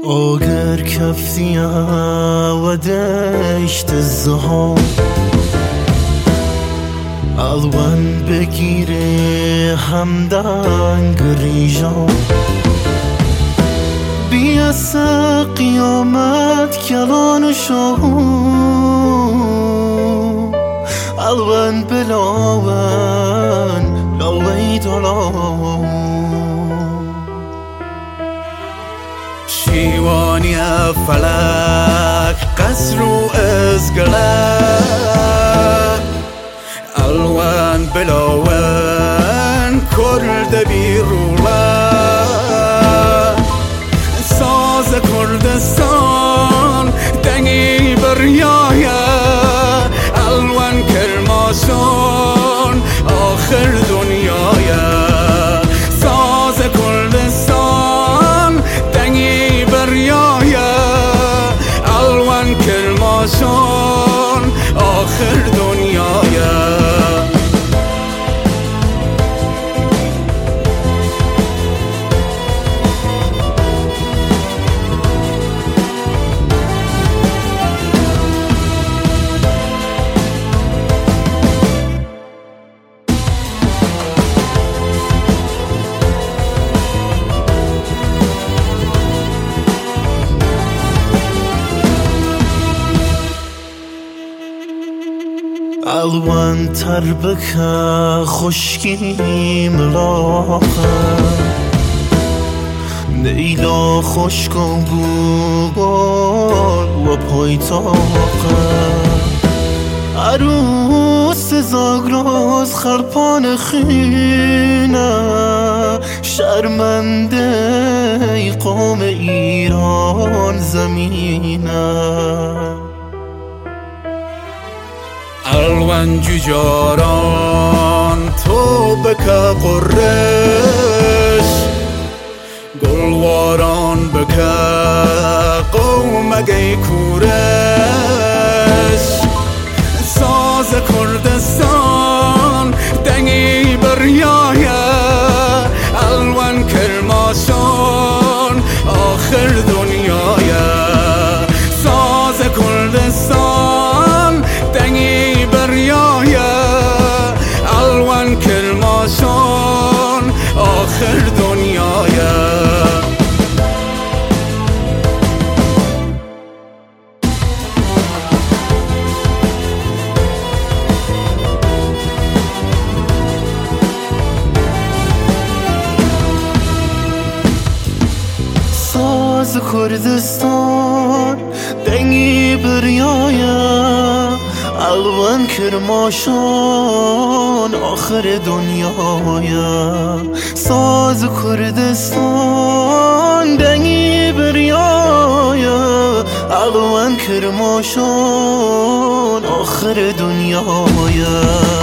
آگر کفتی و دشت الزهار الوان بگیره همدنگ ریجان بیاس قیامت کلان شو الوان بلاون لاوی دلان شیوانی فلک قصر و ازگله الوان بلاون کرد بیروله ساز کردستان دنگی بریایه الوان کرماشان آخر دنیایه ساز کردستان دنگی بریایه الوان کرماشان آخر دنیایه الوان تربکه خشکی ملاقه نیلا خشک و بوگل و پایتاقه عروس زاگراز خرپان خینه شرمنده قوم ایران زمینه الوان جوجاران تو بکه قرش گلواران بکه قومگی کورش ساز کردستان دنگی بریایه الوان کرماشان آخر دنیایه ساز کردستان دنگی بریایه الوان کرماشان آخر دنیایه ساز کردستان دنگی بریایه الوان کرماشان آخر دنیایه ساز کردستان دنگی بریایه الوان کرماشان آخر دنیایه